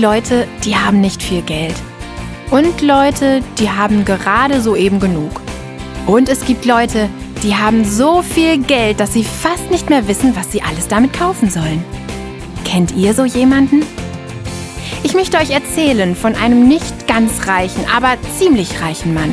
Leute, die haben nicht viel Geld. Und Leute, die haben gerade so eben genug. Und es gibt Leute, die haben so viel Geld, dass sie fast nicht mehr wissen, was sie alles damit kaufen sollen. Kennt ihr so jemanden? Ich möchte euch erzählen von einem nicht ganz reichen, aber ziemlich reichen Mann.